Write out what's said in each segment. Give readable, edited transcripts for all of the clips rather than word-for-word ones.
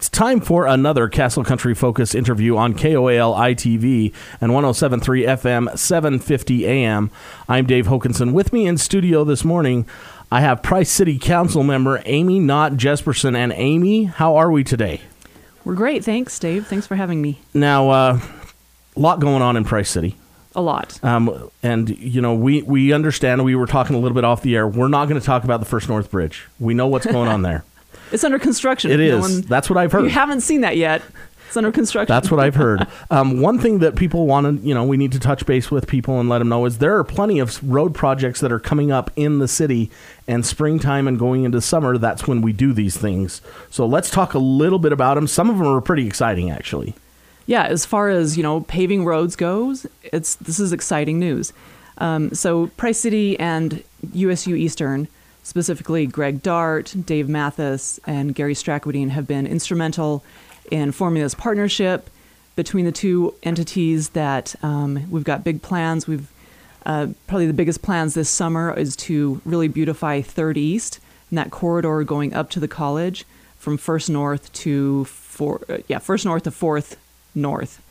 It's time for another Castle Country Focus interview on KOAL ITV and 107.3 FM, 750 AM. I'm Dave Hokanson. With me in studio this morning, I have Price City Council member Amy Knott Jesperson. And Amy, how are we today? We're great. Thanks, Dave. Thanks for having me. Now, a lot going on in Price City. A lot. And, you know, we understand, we were talking a little bit off the air, we're not going to talk about the First North Bridge. We know what's going on there. It's under construction. It is. That's what I've heard. You haven't seen that yet. It's under construction. That's what I've heard. One thing that people want to, we need to touch base with people and let them know is there are plenty of road projects that are coming up in the city, and springtime and going into summer, that's when we do these things. So let's talk a little bit about them. Some of them are pretty exciting, actually. Yeah, as far as, paving roads goes, this is exciting news. So Price City and USU Eastern, specifically Greg Dart, Dave Mathis, and Gary Strackwedine have been instrumental in forming this partnership between the two entities that we've got big plans. We've probably the biggest plans this summer is to really beautify 3rd East and that corridor going up to the college from First North to First North to 4th North.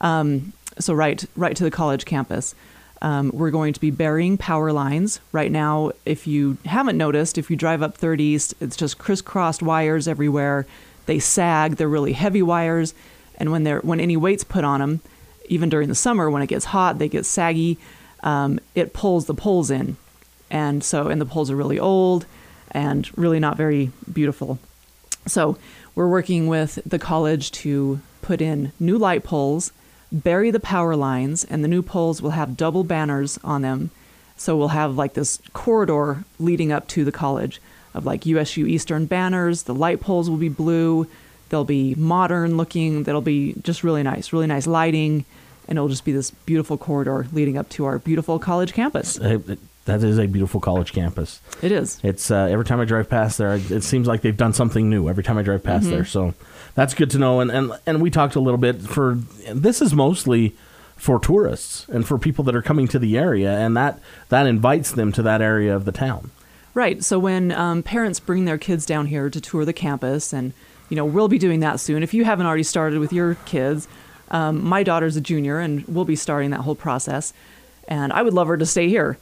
So right to the college campus. We're going to be burying power lines. Right now, if you haven't noticed, if you drive up 3rd East, it's just crisscrossed wires everywhere. They sag. They're really heavy wires. And when any weight's put on them, even during the summer, when it gets hot, they get saggy. It pulls the poles in. And the poles are really old and really not very beautiful. So we're working with the college to put in new light poles, bury the power lines, and the new poles will have double banners on them. So we'll have like this corridor leading up to the college of like USU Eastern banners. The light poles will be blue. They'll be modern looking. That'll be just really nice lighting. And it'll just be this beautiful corridor leading up to our beautiful college campus. That is a beautiful college campus. It is. It's every time I drive past there, it seems like they've done something new every time I drive past there. So that's good to know. And we talked a little bit this is mostly for tourists and for people that are coming to the area, and that invites them to that area of the town. Right. So when parents bring their kids down here to tour the campus, and we'll be doing that soon. If you haven't already started with your kids, my daughter's a junior, and we'll be starting that whole process. And I would love her to stay here.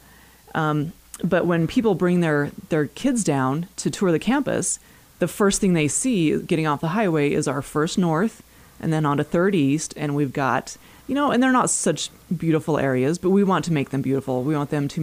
But when people bring their kids down to tour the campus, the first thing they see getting off the highway is our First North and then onto 3rd East. And we've got, and they're not such beautiful areas, but we want to make them beautiful. We want that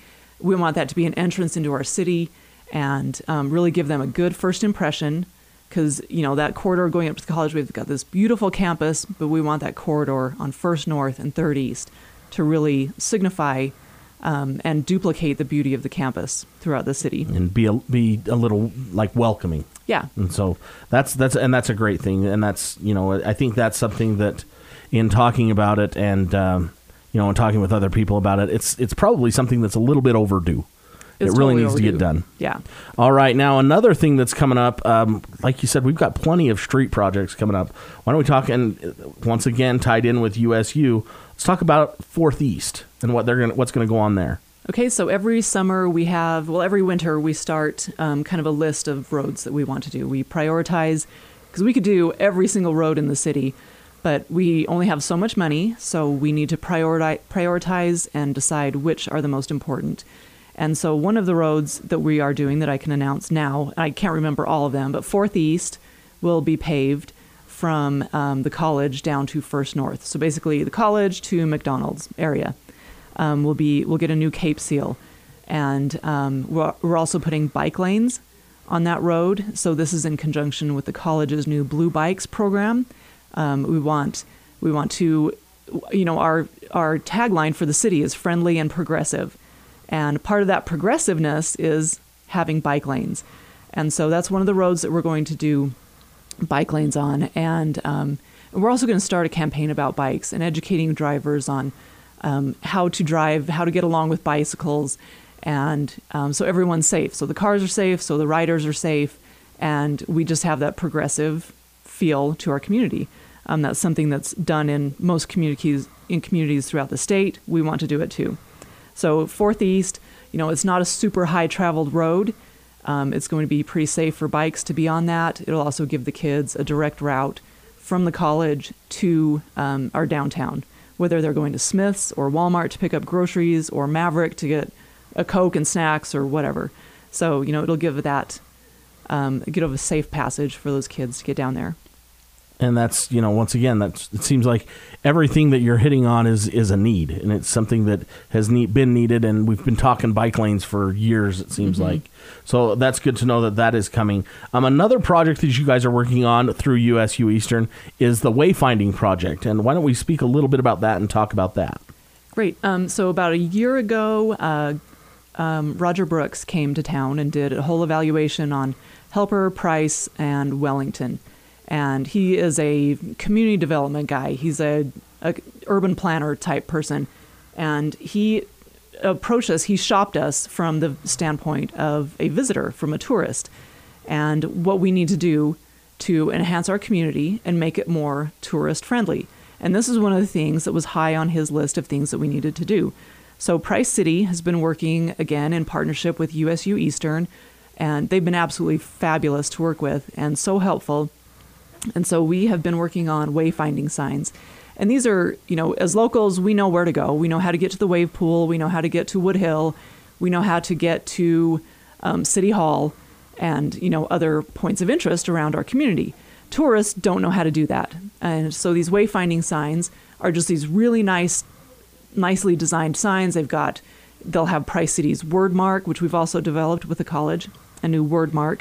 to be an entrance into our city and really give them a good first impression. Because, that corridor going up to the college, we've got this beautiful campus, but we want that corridor on First North and 3rd East to really signify and duplicate the beauty of the campus throughout the city, and be a little like welcoming. Yeah, and so that's a great thing, and that's I think that's something that in talking about it and and talking with other people about it, it's probably something that's a little bit overdue. It really needs to get done. Yeah. All right. Now, another thing that's coming up, like you said, we've got plenty of street projects coming up. Why don't we talk, and once again, tied in with USU, let's talk about 4th East and what's going to go on there. Okay. So every summer every winter we start kind of a list of roads that we want to do. We prioritize, because we could do every single road in the city, but we only have so much money. So we need to prioritize and decide which are the most important. And so one of the roads that we are doing that I can announce now, I can't remember all of them, but 4th East will be paved from the college down to First North. So basically the college to McDonald's area. We'll get a new Cape Seal. And we're also putting bike lanes on that road. So this is in conjunction with the college's new Blue Bikes program. We want to, our tagline for the city is friendly and progressive. And part of that progressiveness is having bike lanes. And so that's one of the roads that we're going to do bike lanes on. And we're also going to start a campaign about bikes and educating drivers on how to drive, how to get along with bicycles. And so everyone's safe. So the cars are safe, so the riders are safe. And we just have that progressive feel to our community. That's something that's done in most communities throughout the state. We want to do it too. So 4th East, it's not a super high traveled road. It's going to be pretty safe for bikes to be on that. It'll also give the kids a direct route from the college to our downtown, whether they're going to Smith's or Walmart to pick up groceries or Maverick to get a Coke and snacks or whatever. So, it'll give that, give a safe passage for those kids to get down there. And that's, once again, it seems like everything that you're hitting on is a need, and it's something that has been needed, and we've been talking bike lanes for years, it seems like. So that's good to know that is coming. Another project that you guys are working on through USU Eastern is the Wayfinding Project, and why don't we speak a little bit about that and talk about that? Great. So about a year ago, Roger Brooks came to town and did a whole evaluation on Helper, Price, and Wellington. And he is a community development guy. He's a urban planner type person. And he approached us, he shopped us from the standpoint of a visitor, from a tourist, and what we need to do to enhance our community and make it more tourist friendly. And this is one of the things that was high on his list of things that we needed to do. So Price City has been working, again, in partnership with USU Eastern, and they've been absolutely fabulous to work with and so helpful. And so we have been working on wayfinding signs. And these are, as locals, we know where to go. We know how to get to the wave pool. We know how to get to Wood Hill. We know how to get to City Hall and, other points of interest around our community. Tourists don't know how to do that. And so these wayfinding signs are just these really nicely designed signs. They'll have Price City's word mark, which we've also developed with the college, a new word mark.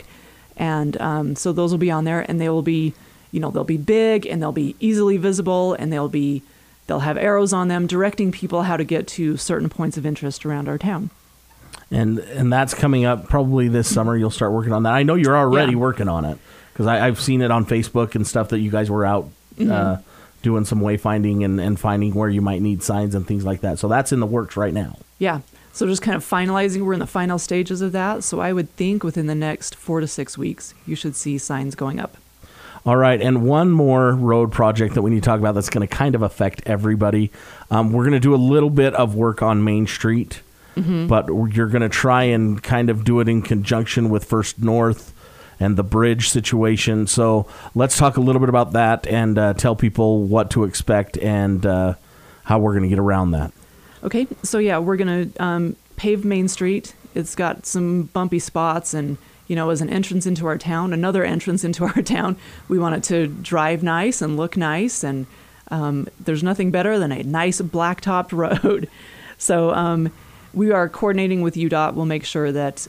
And so those will be on there, and they will be, they'll be big and they'll be easily visible, and they'll have arrows on them directing people how to get to certain points of interest around our town. And that's coming up probably this summer. You'll start working on that. I know you're already working on it, because I've seen it on Facebook and stuff that you guys were out doing some wayfinding and finding where you might need signs and things like that. So that's in the works right now. Yeah. So just kind of finalizing, we're in the final stages of that. So I would think within the next 4 to 6 weeks, you should see signs going up. All right. And one more road project that we need to talk about that's going to kind of affect everybody. We're going to do a little bit of work on Main Street, but you're going to try and kind of do it in conjunction with First North and the bridge situation. So let's talk a little bit about that and tell people what to expect and how we're going to get around that. Okay, so we're going to pave Main Street. It's got some bumpy spots, and, as an entrance into our town, another entrance into our town, we want it to drive nice and look nice, and there's nothing better than a nice blacktopped road. So we are coordinating with UDOT. We'll make sure that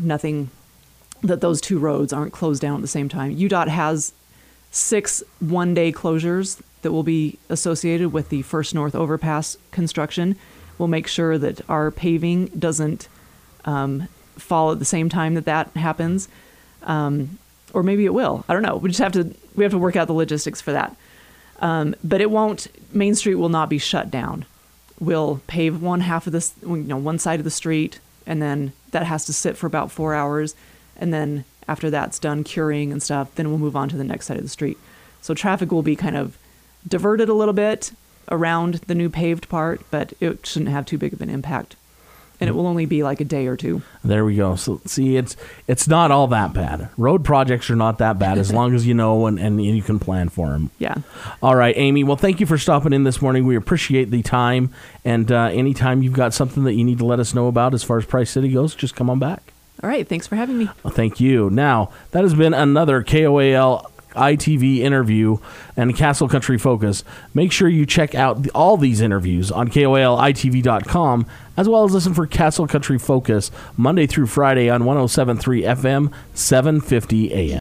that those two roads aren't closed down at the same time. UDOT has 6 one-day closures that will be associated with the First North overpass construction. We'll make sure that our paving doesn't fall at the same time that happens, or maybe it will. I don't know. We have to work out the logistics for that. But Main Street will not be shut down. We'll pave one side of the street, and then that has to sit for about 4 hours, and then after that's done curing and stuff, then we'll move on to the next side of the street. So traffic will be kind of diverted a little bit around the new paved part, but it shouldn't have too big of an impact. And it will only be like a day or two. There we go. So see, it's not all that bad. Road projects are not that bad as long as you know and you can plan for them. Yeah. All right, Amy. Well, thank you for stopping in this morning. We appreciate the time. And anytime you've got something that you need to let us know about as far as Price City goes, just come on back. All right. Thanks for having me. Well, thank you. Now, that has been another KOAL ITV interview and Castle Country Focus. Make sure you check out all these interviews on KOALITV.com, as well as listen for Castle Country Focus Monday through Friday on 107.3 FM, 750 AM.